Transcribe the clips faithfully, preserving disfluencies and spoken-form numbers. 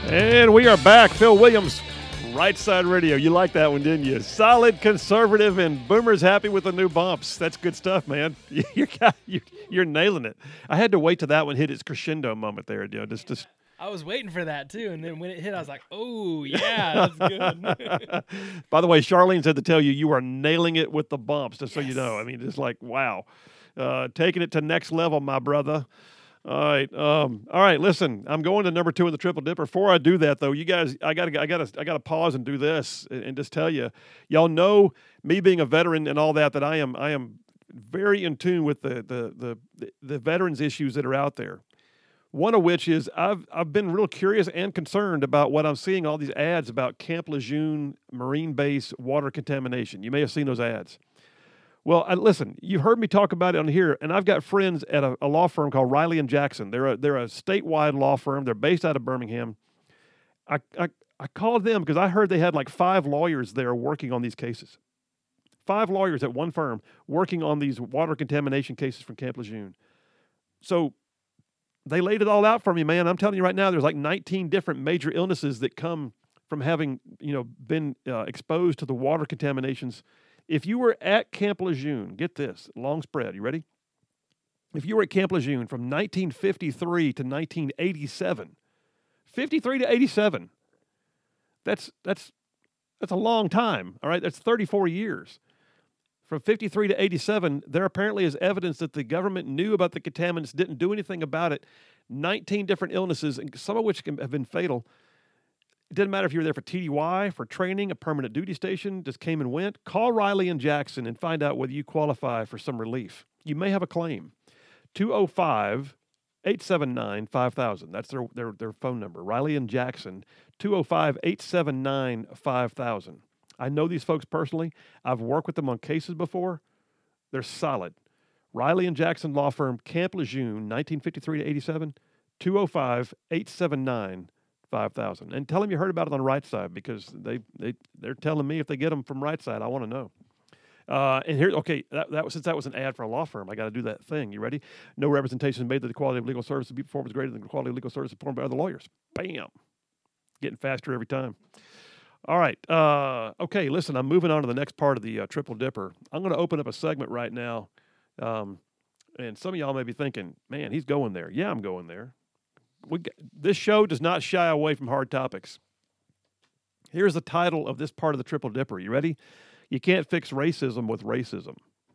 And we are back. Phil Williams, Right Side Radio. You like that one, didn't you? Solid, conservative, and Boomer's happy with the new bumps. That's good stuff, man. You're, you're, you're nailing it. I had to wait till that one hit its crescendo moment there. You know, just, just. I was waiting for that, too, and then when it hit, I was like, oh, yeah, that's good. By the way, Charlene said to tell you, you are nailing it with the bumps, just yes. so you know. I mean, it's like, wow. Uh, taking it to next level, my brother. All right, um, all right. Listen, I'm going to number two in the Triple Dipper. Before I do that, though, you guys, I gotta, I gotta, I gotta pause and do this and, and just tell you, y'all know me being a veteran and all that. That I am, I am very in tune with the the the the veterans issues that are out there. One of which is I've I've been real curious and concerned about what I'm seeing all these ads about Camp Lejeune Marine Base water contamination. You may have seen those ads. Well, I, listen, you've heard me talk about it on here, and I've got friends at a, a law firm called Riley and Jackson. They're a, they're a statewide law firm. They're based out of Birmingham. I, I, I called them because I heard they had like five lawyers there working on these cases. Five lawyers at one firm working on these water contamination cases from Camp Lejeune. So they laid it all out for me, man. I'm telling you right now, there's like nineteen different major illnesses that come from having, you know, been uh, exposed to the water contaminations. If you were at Camp Lejeune, get this, long spread, you ready? If you were at Camp Lejeune from nineteen fifty-three to nineteen eighty-seven, fifty-three to eighty-seven, that's that's that's a long time, all right? That's thirty-four years. From fifty-three to eighty-seven, there apparently is evidence that the government knew about the contaminants, didn't do anything about it. nineteen different illnesses, and some of which can have been fatal. It didn't matter if you were there for T D Y, for training, a permanent duty station, just came and went. Call Riley and Jackson and find out whether you qualify for some relief. You may have a claim. two oh five, eight seven nine, five thousand. That's their, their, their phone number. Riley and Jackson, two oh five, eight seven nine, five thousand. I know these folks personally. I've worked with them on cases before. They're solid. Riley and Jackson Law Firm, Camp Lejeune, nineteen fifty-three to eighty-seven, two oh five, eight seven nine, five thousand. And tell them you heard about it on Right Side because they, they, they're telling me if they get them from Right Side, I want to know. Uh, and here, okay, that, that was, since that was an ad for a law firm, I got to do that thing. You ready? No representation is made that the quality of legal services be performed is greater than the quality of legal services performed by other lawyers. Bam. Getting faster every time. All right. Uh, okay, listen, I'm moving on to the next part of the uh, Triple Dipper. I'm going to open up a segment right now. Um, and some of y'all may be thinking, man, he's going there. Yeah, I'm going there. We got, this show does not shy away from hard topics. Here's the title of this part of the Triple Dipper. You ready? You can't fix racism with racism.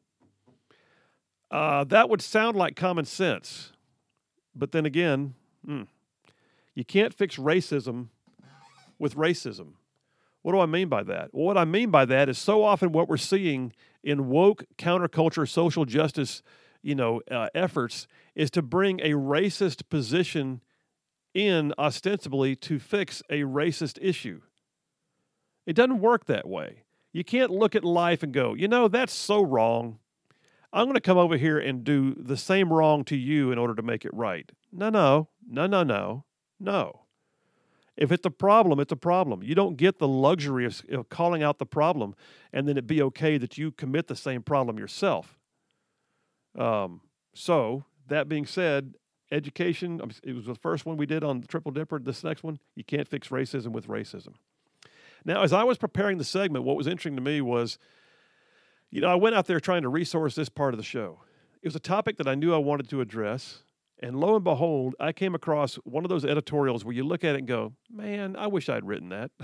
Uh, that would sound like common sense. But then again, mm, you can't fix racism with racism. What do I mean by that? Well, what I mean by that is so often what we're seeing in woke counterculture, social justice, you know, uh, efforts is to bring a racist position in ostensibly to fix a racist issue. It doesn't work that way. You can't look at life and go, you know, that's so wrong. I'm going to come over here and do the same wrong to you in order to make it right. No, no, no, no, no, no. If it's a problem, it's a problem. You don't get the luxury of, of calling out the problem and then it be okay that you commit the same problem yourself. Um, so, that being said, education, it was the first one we did on the Triple Dipper. This next one, you can't fix racism with racism. Now, as I was preparing the segment, what was interesting to me was, you know, I went out there trying to resource this part of the show. It was a topic that I knew I wanted to address. And lo and behold, I came across one of those editorials where you look at it and go, man, I wish I'd written that.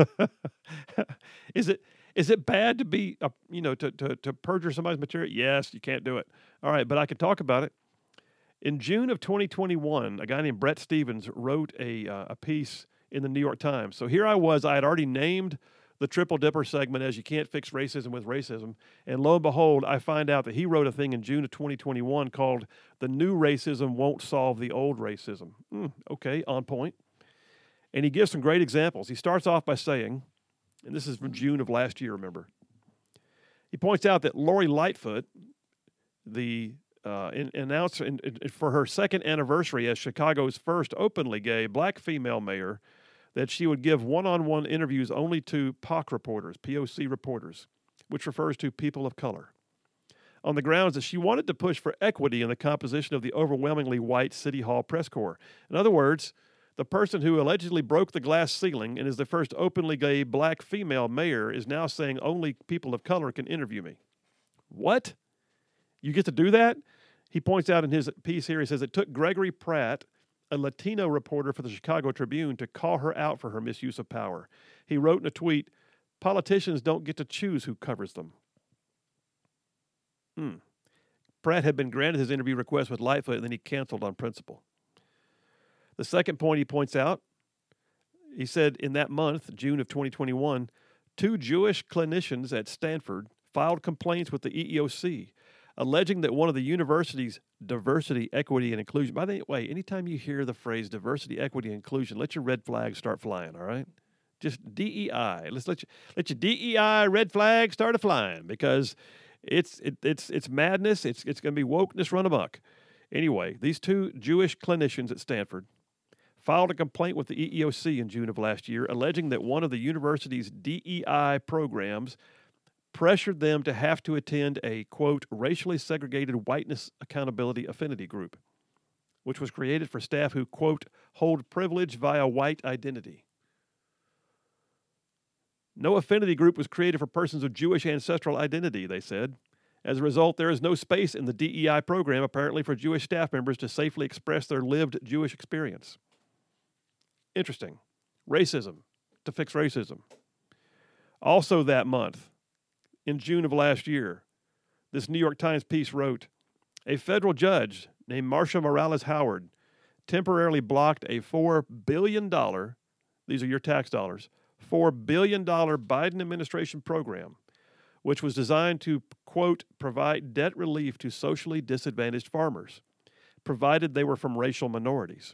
Is it is it bad to be, uh, you know, to, to, to perjure somebody's material? Yes, you can't do it. All right, but I can talk about it. In June of twenty twenty-one, a guy named Brett Stevens wrote a, uh, a piece in the New York Times. So here I was, I had already named the Triple Dipper segment as you can't fix racism with racism. And lo and behold, I find out that he wrote a thing in June of twenty twenty-one called The New Racism Won't Solve the Old Racism. Mm, okay, on point. And he gives some great examples. He starts off by saying, and this is from June of last year, remember. He points out that Lori Lightfoot, the uh, in, announced in, in, for her second anniversary as Chicago's first openly gay black female mayor, that she would give one-on-one interviews only to P O C reporters, P O C reporters, which refers to people of color, on the grounds that she wanted to push for equity in the composition of the overwhelmingly white City Hall press corps. In other words, The person who allegedly broke the glass ceiling and is the first openly gay black female mayor is now saying only people of color can interview me. What? You get to do that? He points out in his piece here, he says it took Gregory Pratt, a Latino reporter for the Chicago Tribune, to call her out for her misuse of power. He wrote in a tweet, "Politicians don't get to choose who covers them." Hmm. Pratt had been granted his interview request with Lightfoot, and then he canceled on principle. The second point he points out, he said in that month, June of twenty twenty-one, two Jewish clinicians at Stanford filed complaints with the E E O C, alleging that one of the university's diversity, equity, and inclusion. By the way, anytime you hear the phrase diversity, equity, and inclusion, let your red flags start flying, all right? Just D E I. Let's let you let your D E I red flag start a flying, because it's it, it's it's madness. It's it's going to be wokeness run amok. Anyway, these two Jewish clinicians at Stanford filed a complaint with the E E O C in June of last year, alleging that one of the university's D E I programs pressured them to have to attend a, quote, racially segregated whiteness accountability affinity group, which was created for staff who, quote, hold privilege via white identity. No affinity group was created for persons of Jewish ancestral identity, they said. As a result, there is no space in the D E I program, apparently, for Jewish staff members to safely express their lived Jewish experience. Interesting. Racism, to fix racism. Also that month, in June of last year, this New York Times piece wrote, a federal judge named Marsha Morales Howard temporarily blocked a four billion dollars, these are your tax dollars, four billion dollars Biden administration program, which was designed to, quote, provide debt relief to socially disadvantaged farmers, provided they were from racial minorities.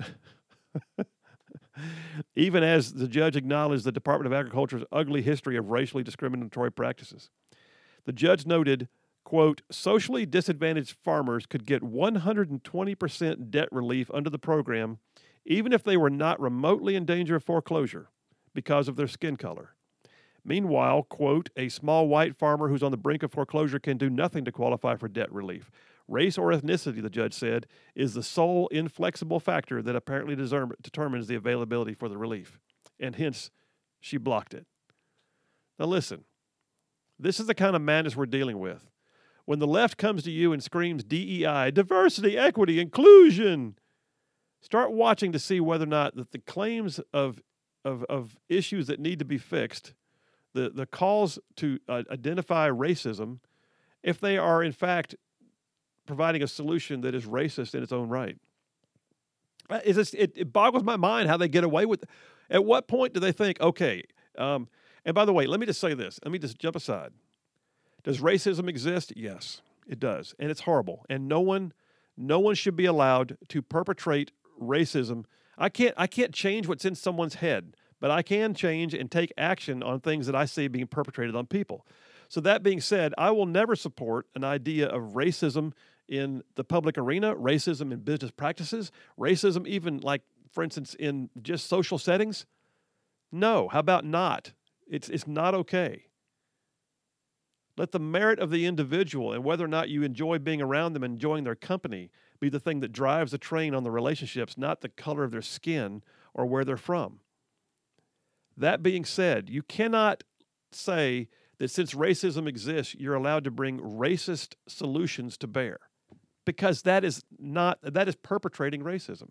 Even as the judge acknowledged the Department of Agriculture's ugly history of racially discriminatory practices. The judge noted, quote, socially disadvantaged farmers could get one hundred twenty percent debt relief under the program, even if they were not remotely in danger of foreclosure because of their skin color. Meanwhile, quote, a small white farmer who's on the brink of foreclosure can do nothing to qualify for debt relief. Race or ethnicity, the judge said, is the sole inflexible factor that apparently deserm- determines the availability for the relief. And hence, she blocked it. Now listen, this is the kind of madness we're dealing with. When the left comes to you and screams D E I, diversity, equity, inclusion, start watching to see whether or not that the claims of, of, of issues that need to be fixed, the, the calls to uh, identify racism, if they are in fact providing a solution that is racist in its own right. Uh, is this, it, it boggles my mind how they get away with it. At what point do they think, okay, um, and by the way, let me just say this. Let me just jump aside. Does racism exist? Yes, it does. And it's horrible. And no one, no one should be allowed to perpetrate racism. I can't, I can't change what's in someone's head, but I can change and take action on things that I see being perpetrated on people. So that being said, I will never support an idea of racism in the public arena, racism in business practices, racism even, like, for instance, in just social settings. No, how about not? It's, it's not okay. Let the merit of the individual and whether or not you enjoy being around them, enjoying their company, be the thing that drives the train on the relationships, not the color of their skin or where they're from. That being said, you cannot say that since racism exists, you're allowed to bring racist solutions to bear, because that is not, that is perpetrating racism.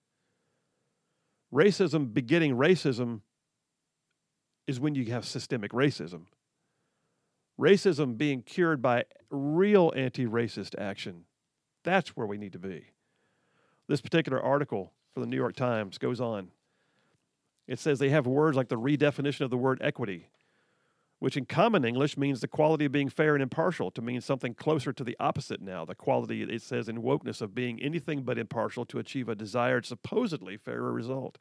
Racism begetting racism is when you have systemic racism. Racism being cured by real anti-racist action, that's where we need to be. This particular article for the New York Times goes on. It says they have words like the redefinition of the word equity, which in common English means the quality of being fair and impartial, to mean something closer to the opposite now, the quality, it says in wokeness, of being anything but impartial to achieve a desired, supposedly fairer result.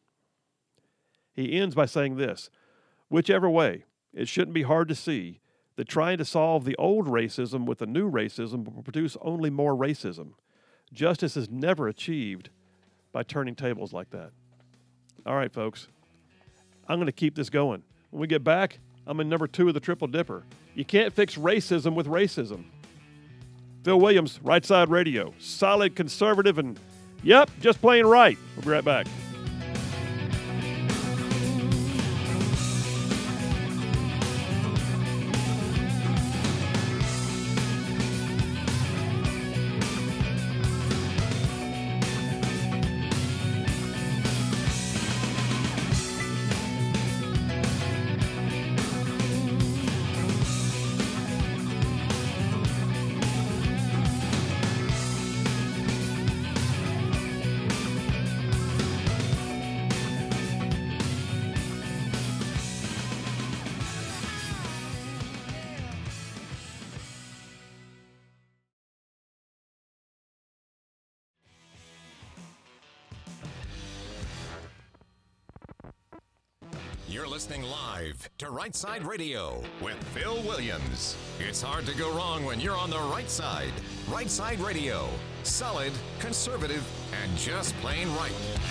He ends by saying this, whichever way, it shouldn't be hard to see that trying to solve the old racism with the new racism will produce only more racism. Justice is never achieved by turning tables like that. All right, folks, I'm going to keep this going. When we get back, I'm in number two of the Triple Dipper. You can't fix racism with racism. Phil Williams, Right Side Radio. Solid, conservative, and, yep, just plain right. We'll be right back. You're listening live to Right Side Radio with Phil Williams. It's hard to go wrong when you're on the right side. Right Side Radio. Solid, conservative, and just plain right.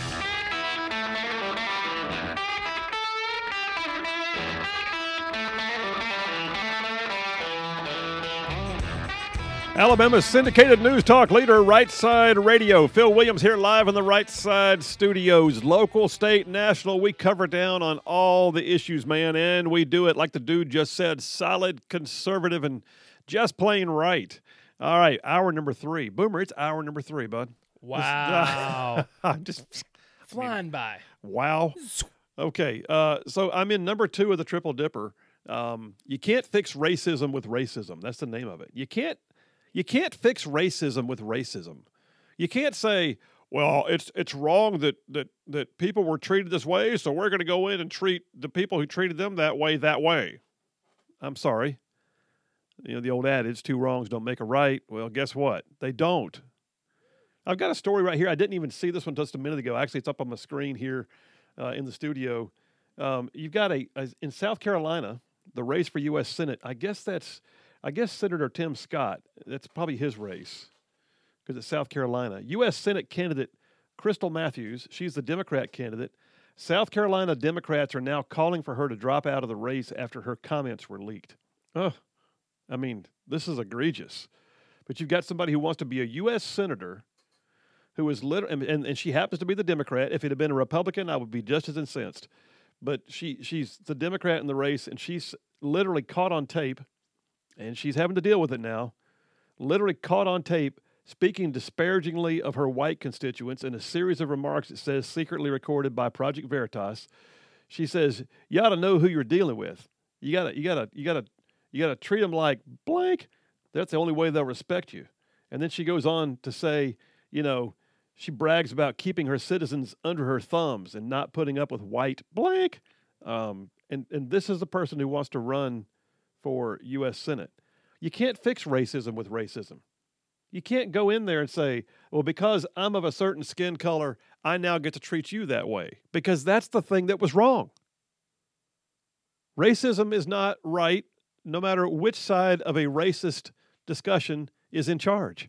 Alabama's syndicated news talk leader, Right Side Radio. Phil Williams here live in the Right Side studios. Local, state, national, we cover down on all the issues, man, and we do it like the dude just said, solid, conservative, and just plain right. All right, hour number three. Boomer, it's hour number three, bud. Wow. I'm just Flying by. Wow. Okay, uh, so I'm in number two of the Triple Dipper. Um, you can't fix racism with racism. That's the name of it. You can't. You can't fix racism with racism. You can't say, well, it's it's wrong that that that people were treated this way, so we're going to go in and treat the people who treated them that way that way. I'm sorry. You know, the old adage, two wrongs don't make a right. Well, guess what? They don't. I've got a story right here. I didn't even see this one just a minute ago. Actually, it's up on my screen here uh, in the studio. Um, you've got a, a, in South Carolina, the race for U S Senate. I guess that's... I guess Senator Tim Scott, that's probably his race because it's South Carolina. U S Senate candidate Crystal Matthews, she's the Democrat candidate. South Carolina Democrats are now calling for her to drop out of the race after her comments were leaked. Oh, I mean, this is egregious. But you've got somebody who wants to be a U S senator who is literally, and, and she happens to be the Democrat. If it had been a Republican, I would be just as incensed. But she she's the Democrat in the race, and she's literally caught on tape. And she's having to deal with it now, literally caught on tape, speaking disparagingly of her white constituents in a series of remarks it says secretly recorded by Project Veritas. She says, you ought to know who you're dealing with. You gotta, you gotta, you gotta, you gotta treat them like blank. That's the only way they'll respect you. And then she goes on to say, you know, she brags about keeping her citizens under her thumbs and not putting up with white blank. Um, and, and this is the person who wants to run for U S Senate. You can't fix racism with racism. You can't go in there and say, well, because I'm of a certain skin color, I now get to treat you that way. Because that's the thing that was wrong. Racism is not right, no matter which side of a racist discussion is in charge.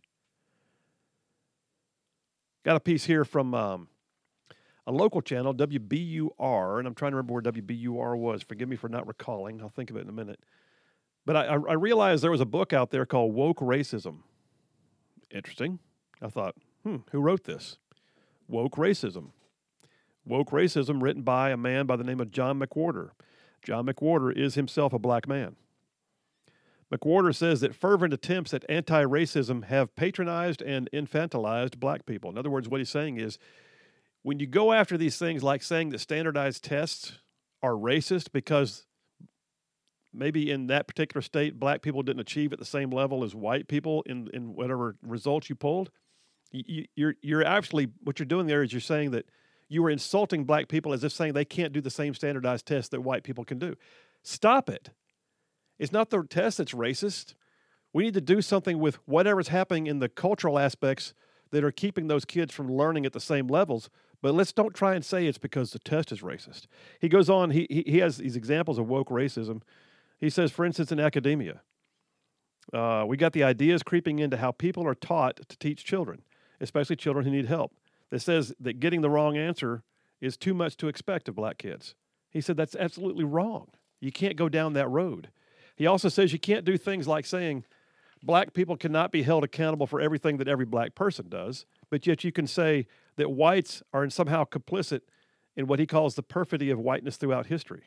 Got a piece here from um, a local channel, W B U R, and I'm trying to remember where W B U R was. Forgive me for not recalling. I'll think of it in a minute. But I, I realized there was a book out there called Woke Racism. Interesting. I thought, hmm, who wrote this? Woke Racism. Woke Racism, written by a man by the name of John McWhorter. John McWhorter is himself a black man. McWhorter says that fervent attempts at anti-racism have patronized and infantilized black people. In other words, what he's saying is, when you go after these things like saying that standardized tests are racist because maybe in that particular state, black people didn't achieve at the same level as white people in, in whatever results you pulled. You, you're you're actually, what you're doing there is you're saying that you were insulting black people as if saying they can't do the same standardized tests that white people can do. Stop it. It's not the test that's racist. We need to do something with whatever's happening in the cultural aspects that are keeping those kids from learning at the same levels. But let's don't try and say it's because the test is racist. He goes on, he he, he has these examples of woke racism. He says, for instance, in academia, uh, we got the ideas creeping into how people are taught to teach children, especially children who need help. That says that getting the wrong answer is too much to expect of black kids. He said that's absolutely wrong. You can't go down that road. He also says you can't do things like saying black people cannot be held accountable for everything that every black person does, but yet you can say that whites are somehow complicit in what he calls the perfidy of whiteness throughout history.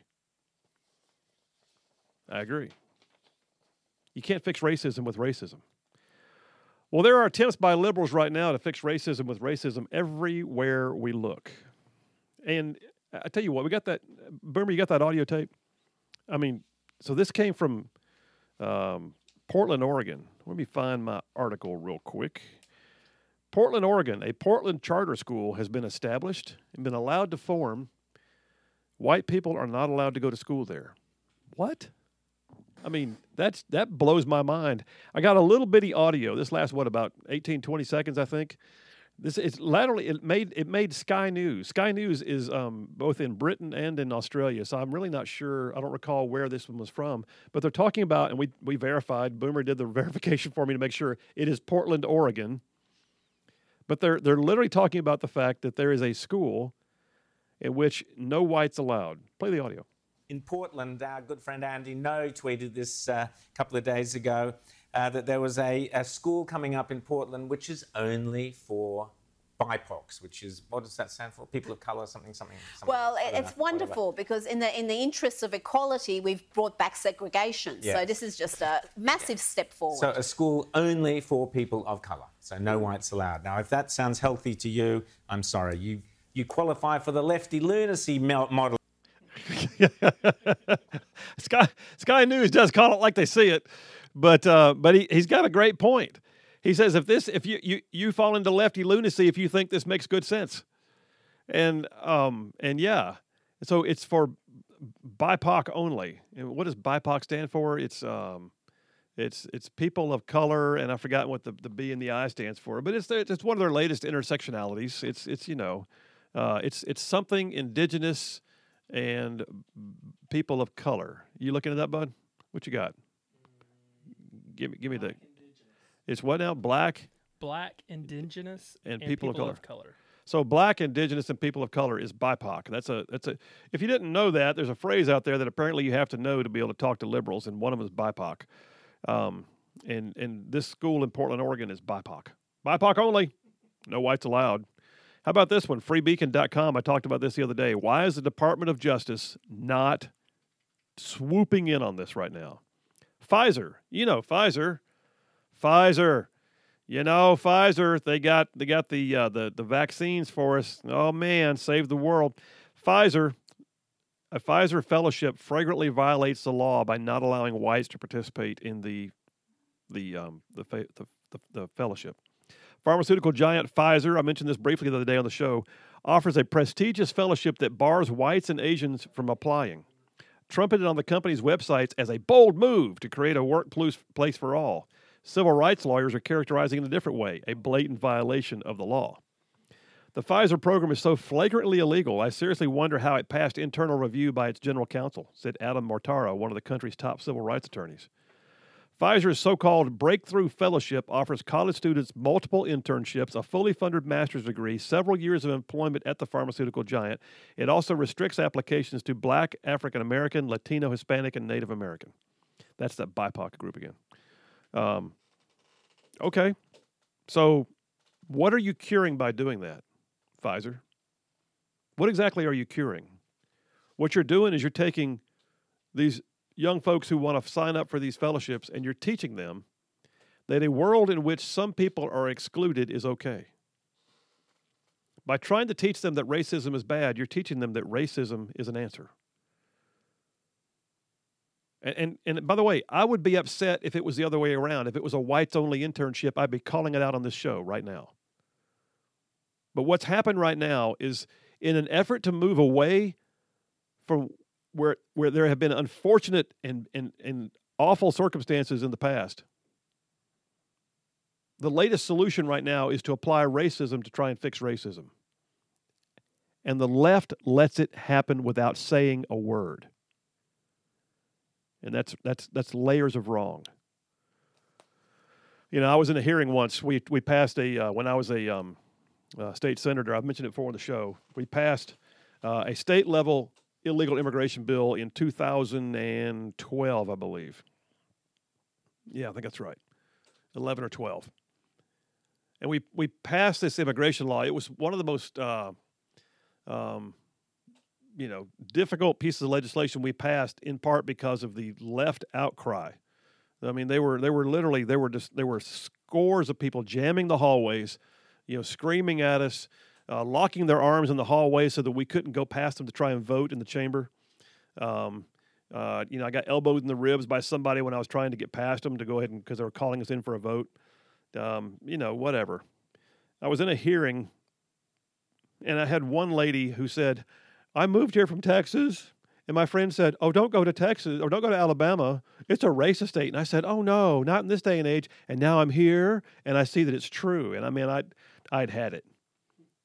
I agree. You can't fix racism with racism. Well, there are attempts by liberals right now to fix racism with racism everywhere we look. And I tell you what, we got that, Boomer, you got that audio tape? I mean, so this came from um, Portland, Oregon. Let me find my article real quick. Portland, Oregon, a Portland charter school has been established and been allowed to form. White people are not allowed to go to school there. What? I mean, that's that blows my mind. I got a little bitty audio. This lasts, what, about eighteen, twenty seconds, I think. This it's laterally it made it made Sky News. Sky News is um, both in Britain and in Australia, so I'm really not sure. I don't recall where this one was from, but they're talking about, and we we verified. Boomer did the verification for me to make sure it is Portland, Oregon. But they're they're literally talking about the fact that there is a school in which no whites allowed. Play the audio. In Portland, our good friend Andy No tweeted this uh, a couple of days ago. Uh, that there was a, a school coming up in Portland which is only for B I P O Cs, which is, what does that stand for? People of colour, something, something, something. Well, it's know, wonderful whatever. because in the in the interests of equality, we've brought back segregation. Yes. So this is just a massive step forward. So a school only for people of colour, so no whites allowed. Now, if that sounds healthy to you, I'm sorry. You you qualify for the lefty lunacy mel- model. Sky Sky News does call it like they see it, but uh, but he he's got a great point. He says if this if you, you you fall into lefty lunacy if you think this makes good sense, and um and yeah, so it's for B I P O C only. And what does B I P O C stand for? It's um it's it's people of color, and I've forgotten what the, the B and the I stands for, but it's their, it's one of their latest intersectionalities. It's it's you know, uh, it's it's something indigenous and people of color. You looking at that, bud? What you got? Give me, give me the. It's what now? Black, Black, indigenous, And and, people people, of color. of color. So black, indigenous, and people of color is B I P O C. That's a that's a. If you didn't know that, there's a phrase out there that apparently you have to know to be able to talk to liberals, and one of them is B I P O C. Um, and and this school in Portland, Oregon, is B I P O C. B I P O C only. No whites allowed. How about this one? free beacon dot com. I talked about this the other day. Why is the Department of Justice not swooping in on this right now? Pfizer. You know Pfizer. Pfizer. You know Pfizer. They got they got the uh, the the vaccines for us. Oh man, save the world. Pfizer. A Pfizer fellowship flagrantly violates the law by not allowing whites to participate in the the um the the, the, the fellowship. Pharmaceutical giant Pfizer, I mentioned this briefly the other day on the show, offers a prestigious fellowship that bars whites and Asians from applying. Trumpeted on the company's websites as a bold move to create a workplace for all, civil rights lawyers are characterizing it a different way, a blatant violation of the law. The Pfizer program is so flagrantly illegal, I seriously wonder how it passed internal review by its general counsel, said Adam Mortara, one of the country's top civil rights attorneys. Pfizer's so-called Breakthrough Fellowship offers college students multiple internships, a fully funded master's degree, several years of employment at the pharmaceutical giant. It also restricts applications to Black, African American, Latino, Hispanic, and Native American. That's that B I P O C group again. Um, okay. So what are you curing by doing that, Pfizer? What exactly are you curing? What you're doing is you're taking these young folks who want to sign up for these fellowships, and you're teaching them that a world in which some people are excluded is okay. By trying to teach them that racism is bad, you're teaching them that racism is an answer. And, and, and by the way, I would be upset if it was the other way around. If it was a whites-only internship, I'd be calling it out on this show right now. But what's happened right now is in an effort to move away from where where there have been unfortunate and, and, and awful circumstances in the past, the latest solution right now is to apply racism to try and fix racism. And the left lets it happen without saying a word. And that's that's that's layers of wrong. You know, I was in a hearing once. We we passed a uh, when I was a um, uh, state senator. I've mentioned it before on the show. We passed uh, a state level illegal immigration bill in two thousand twelve, I believe. Yeah, I think that's right. eleven or twelve. And we, we passed this immigration law. It was one of the most, uh, um, you know, difficult pieces of legislation we passed, in part because of the left outcry. I mean, they were they were literally they were just there were scores of people jamming the hallways, you know, screaming at us. Uh, locking their arms in the hallway so that we couldn't go past them to try and vote in the chamber. Um, uh, you know, I got elbowed in the ribs by somebody when I was trying to get past them to go ahead and because they were calling us in for a vote. Um, you know, whatever. I was in a hearing, and I had one lady who said, "I moved here from Texas," and my friend said, "Oh, don't go to Texas or don't go to Alabama. It's a racist state." And I said, "Oh no, not in this day and age." And now I'm here, and I see that it's true. And I mean, I, I'd had it.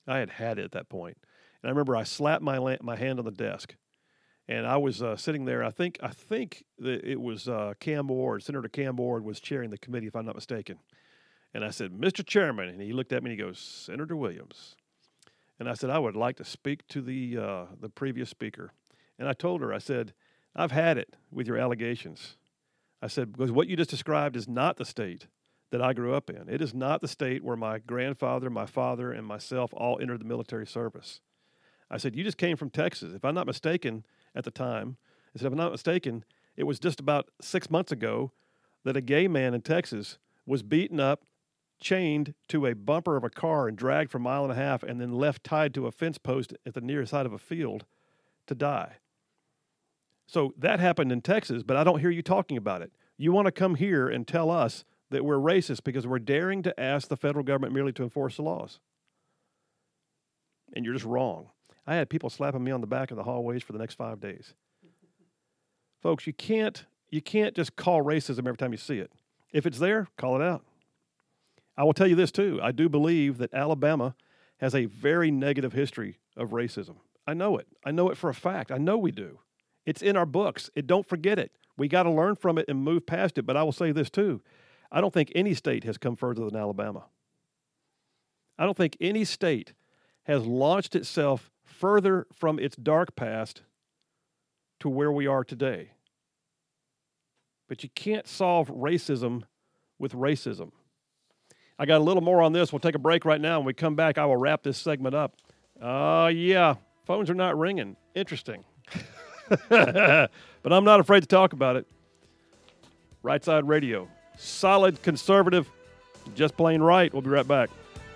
I had had it at that point. And I remember I slapped my la- my hand on the desk, and I was uh, sitting there. I think I think that it was uh, Cam Ward, Senator Cam Ward was chairing the committee, if I'm not mistaken. And I said, Mister Chairman, and he looked at me and he goes, Senator Williams. And I said, I would like to speak to the uh, the previous speaker. And I told her, I said, I've had it with your allegations. I said, because what you just described is not the state that I grew up in. It is not the state where my grandfather, my father, and myself all entered the military service. I said, you just came from Texas. If I'm not mistaken at the time, I said, if I'm not mistaken, it was just about six months ago that a gay man in Texas was beaten up, chained to a bumper of a car and dragged for a mile and a half and then left tied to a fence post at the near side of a field to die. So that happened in Texas, but I don't hear you talking about it. You want to come here and tell us that we're racist because we're daring to ask the federal government merely to enforce the laws. And you're just wrong. I had people slapping me on the back in the hallways for the next five days. Folks, you can't you can't just call racism every time you see it. If it's there, call it out. I will tell you this too. I do believe that Alabama has a very negative history of racism. I know it. I know it for a fact. I know we do. It's in our books. It, don't forget it. We got to learn from it and move past it. But I will say this too. I don't think any state has come further than Alabama. I don't think any state has launched itself further from its dark past to where we are today. But you can't solve racism with racism. I got a little more on this. We'll take a break right now. When we come back, I will wrap this segment up. Uh, yeah, phones are not ringing. Interesting. But I'm not afraid to talk about it. Right Side Radio. Solid, conservative, just plain right. We'll be right back.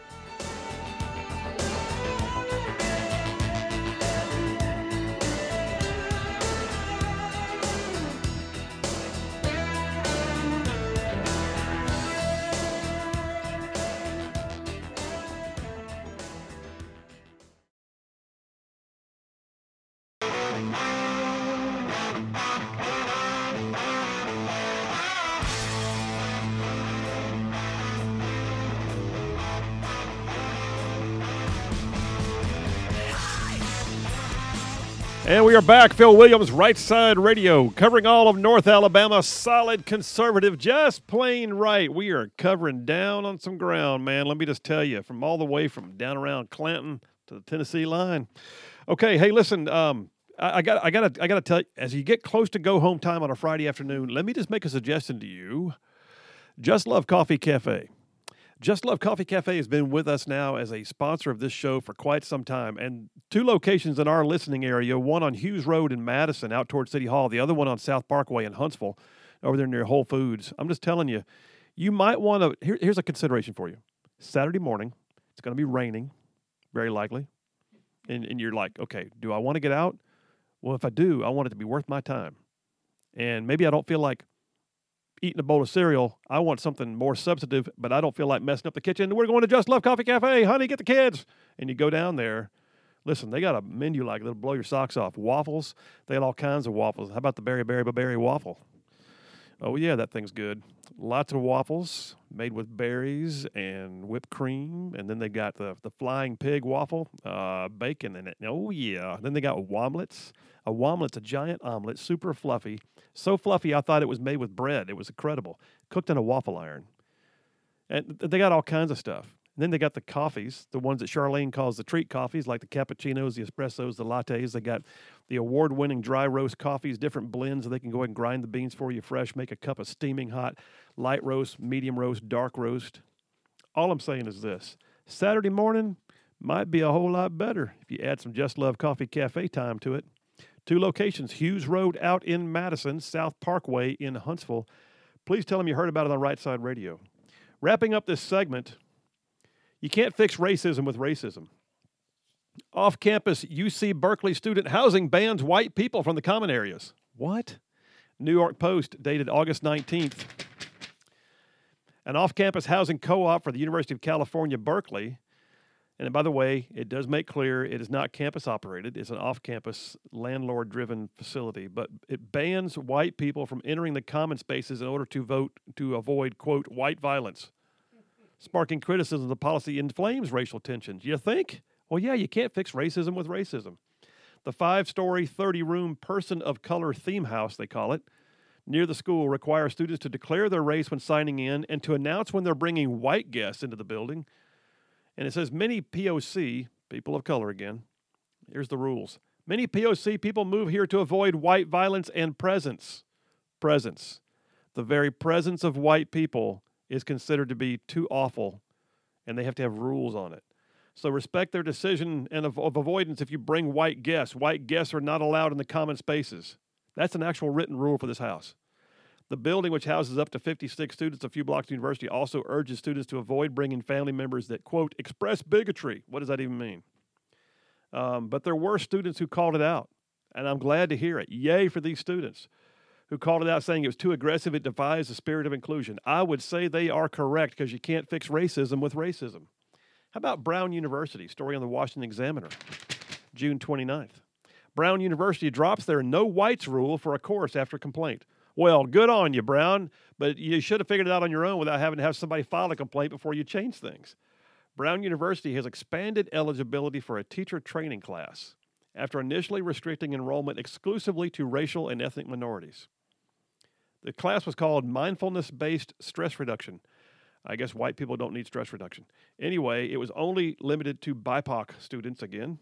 And we are back. Phil Williams, Right Side Radio, covering all of North Alabama. Solid, conservative, just plain right. We are covering down on some ground, man. Let me just tell you, from all the way from down around Clanton to the Tennessee line. Okay, hey, listen, um, I, I got, I got to, I got to tell you, as you get close to go home time on a Friday afternoon, let me just make a suggestion to you. Just Love Coffee Cafe. Just Love Coffee Cafe has been with us now as a sponsor of this show for quite some time. And two locations in our listening area, one on Hughes Road in Madison out toward City Hall, the other one on South Parkway in Huntsville over there near Whole Foods. I'm just telling you, you might want to, here, here's a consideration for you. Saturday morning, it's going to be raining, very likely. And, and you're like, okay, do I want to get out? Well, if I do, I want it to be worth my time. And maybe I don't feel like eating a bowl of cereal. I want something more substantive, but I don't feel like messing up the kitchen. We're going to Just Love Coffee Cafe. Honey, get the kids. And you go down there. Listen, they got a menu like that'll blow your socks off. Waffles. They got all kinds of waffles. How about the berry, berry, berry waffle? Oh, yeah, that thing's good. Lots of waffles made with berries and whipped cream. And then they got the, the flying pig waffle, uh, bacon in it. Oh, yeah. Then they got womlets. A womlet's a giant omelet, super fluffy. So fluffy, I thought it was made with bread. It was incredible. Cooked in a waffle iron. And they got all kinds of stuff. And then they got the coffees, the ones that Charlene calls the treat coffees, like the cappuccinos, the espressos, the lattes. They got the award-winning dry roast coffees, different blends, so they can go ahead and grind the beans for you fresh, make a cup of steaming hot, light roast, medium roast, dark roast. All I'm saying is this. Saturday morning might be a whole lot better if you add some Just Love Coffee Cafe time to it. Two locations, Hughes Road out in Madison, South Parkway in Huntsville. Please tell them you heard about it on Right Side Radio. Wrapping up this segment, you can't fix racism with racism. Off-campus U C Berkeley student housing bans white people from the common areas. What? New York Post, dated August nineteenth. An off-campus housing co-op for the University of California, Berkeley. And by the way, it does make clear it is not campus-operated. It's an off-campus, landlord-driven facility. But it bans white people from entering the common spaces in order to vote to avoid, quote, white violence. Sparking criticism of the policy inflames racial tensions. You think? Well, yeah, you can't fix racism with racism. The five-story, thirty-room person of color theme house, they call it, near the school requires students to declare their race when signing in and to announce when they're bringing white guests into the building. And it says many P O C, people of color again, here's the rules. Many P O C people move here to avoid white violence and presence. Presence. The very presence of white people is considered to be too awful, and they have to have rules on it. So respect their decision and of, of avoidance if you bring white guests. White guests are not allowed in the common spaces. That's an actual written rule for this house. The building, which houses up to fifty-six students a few blocks from the university, also urges students to avoid bringing family members that, quote, express bigotry. What does that even mean? Um, but there were students who called it out, and I'm glad to hear it. Yay for these students who called it out saying it was too aggressive, it defies the spirit of inclusion. I would say they are correct because you can't fix racism with racism. How about Brown University? Story on the Washington Examiner, June twenty-ninth. Brown University drops their no whites rule for a course after complaint. Well, good on you, Brown, but you should have figured it out on your own without having to have somebody file a complaint before you change things. Brown University has expanded eligibility for a teacher training class after initially restricting enrollment exclusively to racial and ethnic minorities. The class was called Mindfulness-Based Stress Reduction. I guess white people don't need stress reduction. Anyway, it was only limited to B I P O C students again.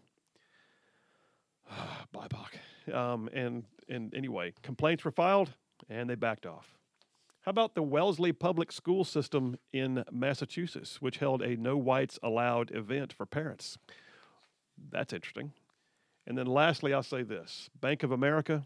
B I P O C. Um, and, and anyway, complaints were filed, and they backed off. How about the Wellesley Public School System in Massachusetts, which held a No Whites Allowed event for parents? That's interesting. And then lastly, I'll say this. Bank of America.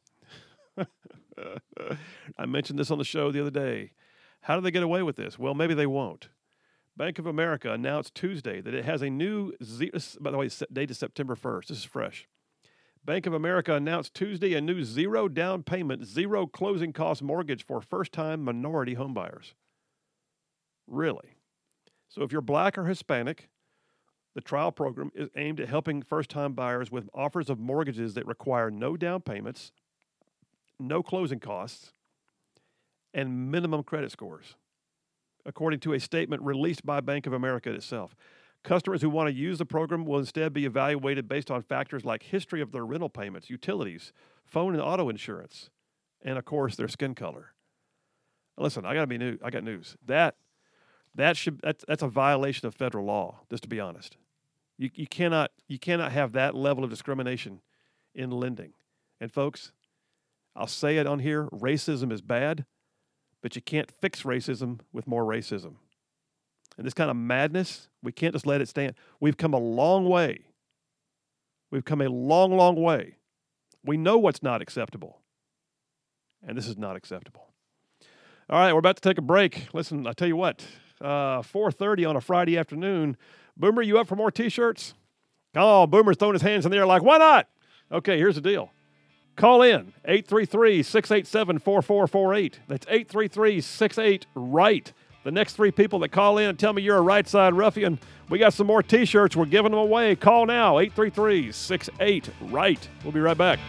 I mentioned this on the show the other day. How do they get away with this? Well, maybe they won't. Bank of America announced Tuesday that it has a new, ze- by the way, date is September first. This is fresh. Bank of America announced Tuesday a new zero down payment, zero closing cost mortgage for first-time minority homebuyers. Really? So if you're black or Hispanic, the trial program is aimed at helping first-time buyers with offers of mortgages that require no down payments, no closing costs, and minimum credit scores, according to a statement released by Bank of America itself. Customers who want to use the program will instead be evaluated based on factors like history of their rental payments, utilities, phone and auto insurance, and, of course, their skin color. Listen, I got to be new. I got news. That that should that's, that's a violation of federal law, just to be honest. You you cannot you cannot have that level of discrimination in lending. And folks, I'll say it on here, racism is bad, but you can't fix racism with more racism. And this kind of madness, we can't just let it stand. We've come a long way. We've come a long, long way. We know what's not acceptable. And this is not acceptable. All right, we're about to take a break. Listen, I tell you what, uh, four thirty on a Friday afternoon. Boomer, you up for more T-shirts? Oh, Boomer's throwing his hands in the air like, why not? Okay, here's the deal. Call in, eight three three, six eight seven, four four four eight. That's eight three three, six eight, RIGHT. The next three people that call in and tell me you're a right side ruffian, we got some more T-shirts. We're giving them away. Call now, eight three three, six eight, RIGHT. We'll be right back.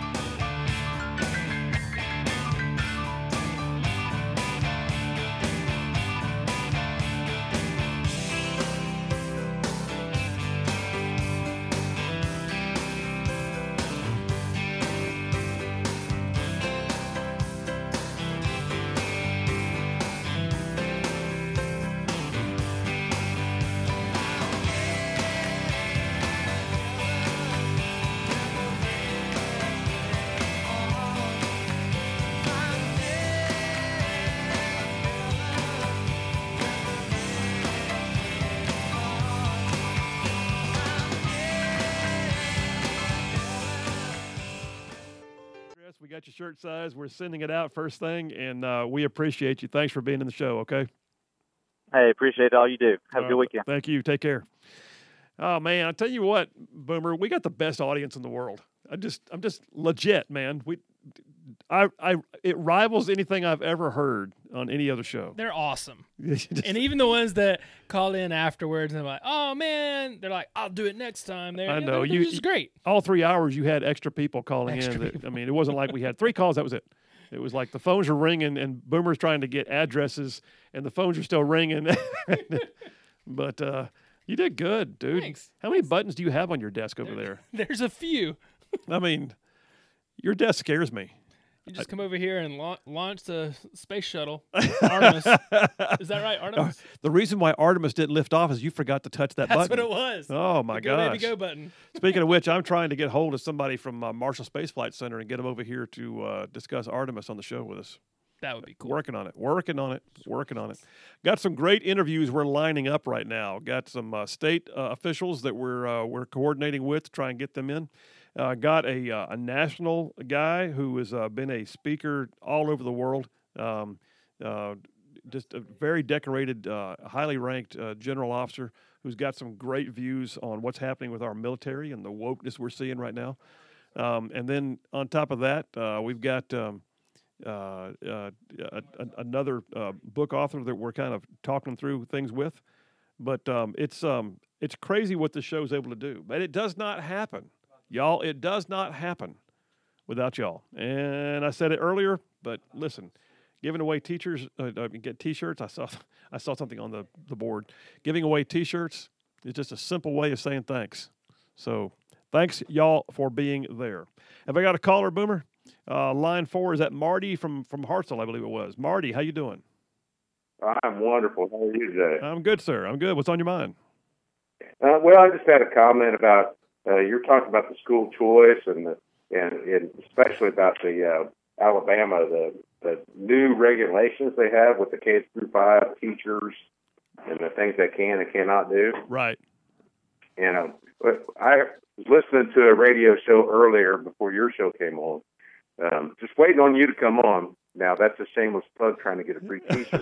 We got your shirt size. We're sending it out first thing, and uh, we appreciate you. Thanks for being in the show, okay? Hey, appreciate all you do. Have a good Uh, weekend. Thank you. Take care. Oh, man, I tell you what, Boomer, we got the best audience in the world. I just, I'm just legit, man. We, I, I, it rivals anything I've ever heard on any other show. They're awesome. Just- And even the ones that call in afterwards and they're like, oh, man, they're like, I'll do it next time. They're, I you know. They're You- just great. all three hours you had extra people calling Extra in. That, people. I mean, it wasn't like we had three calls. That was it. It was like the phones were ringing and Boomer's trying to get addresses and the phones are still ringing. But uh, You did good, dude. Thanks. How many buttons do you have on your desk over there? There's a few. I mean, your desk scares me. You just come over here and la- launch the space shuttle, Artemis. Is that right, Artemis? The reason why Artemis didn't lift off is you forgot to touch that That's button. what it was. Oh, my the go, baby, gosh. go button. Speaking of which, I'm trying to get hold of somebody from uh, Marshall Space Flight Center and get them over here to uh, discuss Artemis on the show with us. That would be cool. Working on it. Working on it. Working on it. Got some great interviews we're lining up right now. Got some uh, state uh, officials that we're uh, we're coordinating with to try and get them in. Uh, got a uh, a national guy who has uh, been a speaker all over the world. Um, uh, just a very decorated, uh, highly ranked uh, general officer who's got some great views on what's happening with our military and the wokeness we're seeing right now. Um, and then on top of that, uh, we've got um, uh, uh, a, a, another uh, book author that we're kind of talking through things with. But um, it's um, it's crazy what the show's able to do. But it does not happen. Y'all, it does not happen without y'all. And I said it earlier, but listen, giving away teachers, uh, uh, get T-shirts. I saw, I saw something on the, the board. Giving away T-shirts is just a simple way of saying thanks. So thanks y'all for being there. Have I got a caller, Boomer? Uh, line four is that Marty from from Hartselle, I believe it was. Marty, how you doing? I'm wonderful. How are you today? I'm good, sir. I'm good. What's on your mind? Uh, well, I just had a comment about uh, you're talking about the school choice and the, and, and especially about the uh, Alabama the the new regulations they have with the K through five teachers and the things they can and cannot do. Right. And um, I was listening to a radio show earlier before your show came on. Um, just waiting on you to come on. Now, that's a shameless plug trying to get a free T-shirt.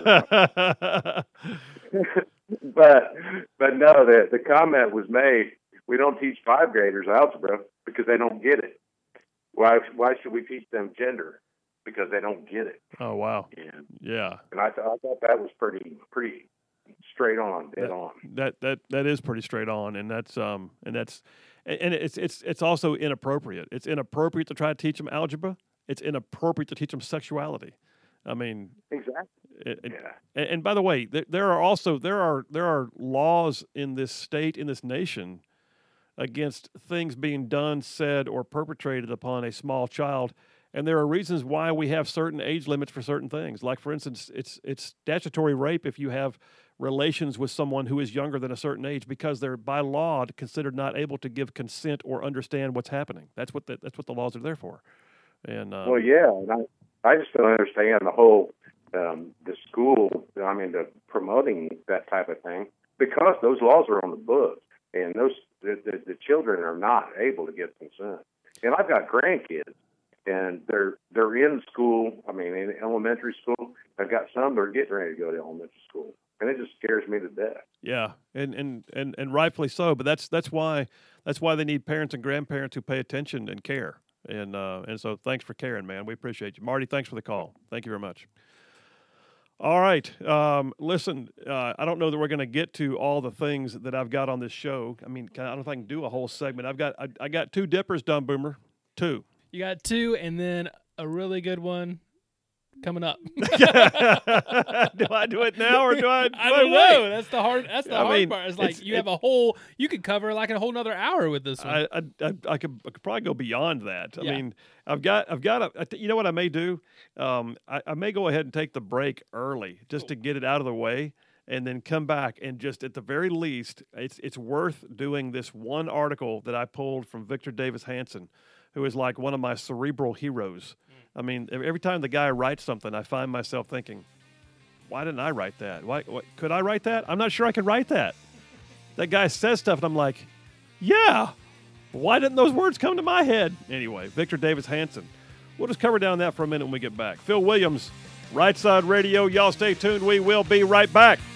but but no, the, the comment was made, we don't teach five graders algebra because they don't get it. Why why should we teach them gender? Because they don't get it. Oh, wow. And, Yeah. and I, th- I thought that was pretty pretty straight on, dead that, on. That that that is pretty straight on, and that's um and that's and it's it's it's also inappropriate. It's inappropriate to try to teach them algebra. It's inappropriate to teach them sexuality. I mean, Exactly. it, it, Yeah. and, and by the way, there, there are also there are there are laws in this state, in this nation, against things being done, said, or perpetrated upon a small child. And there are reasons why we have certain age limits for certain things. Like, for instance, it's it's statutory rape if you have relations with someone who is younger than a certain age because they're by law considered not able to give consent or understand what's happening. That's what the, that's what the laws are there for. And uh, Well, yeah, and I, I just don't understand the whole, um, the school, I mean, the promoting that type of thing, because those laws are on the books, and those the, the, the children are not able to give consent. And I've got grandkids, and they're they're in school, I mean, in elementary school. I've got some that are getting ready to go to elementary school, and it just scares me to death. yeah, and, and, and, and rightfully so. But that's that's why that's why they need parents and grandparents who pay attention and care. And uh, and so thanks for caring, man. We appreciate you. Marty, thanks for the call. Thank you very much. All right. Um, listen, uh, I don't know that we're going to get to all the things that I've got on this show. I mean, I don't know if I can do a whole segment. I've got I, I got two dippers done, Boomer. Two. You got two, and then a really good one coming up. Do I do it now or do I? Do I don't I know. wait? That's the hard. That's the I hard mean, part. It's like it's- you it- have a whole. You could cover like a whole nother hour with this one. I, I, I, I could I could probably go beyond that. I Yeah. mean, I've got I've got a. I th- You know what I may do? Um, I, I may go ahead and take the break early just to get it out of the way, and then come back and just at the very least, it's it's worth doing this one article that I pulled from Victor Davis Hanson, who is like one of my cerebral heroes. I mean, ev- every time the guy writes something, I find myself thinking, why didn't I write that? Why, what, could I write that? I'm not sure I could write that. That guy says stuff, and I'm like, yeah, why didn't those words come to my head? Anyway, Victor Davis Hanson. We'll just cover down that for a minute when we get back. Phil Williams, Right Side Radio. Y'all stay tuned. We will be right back.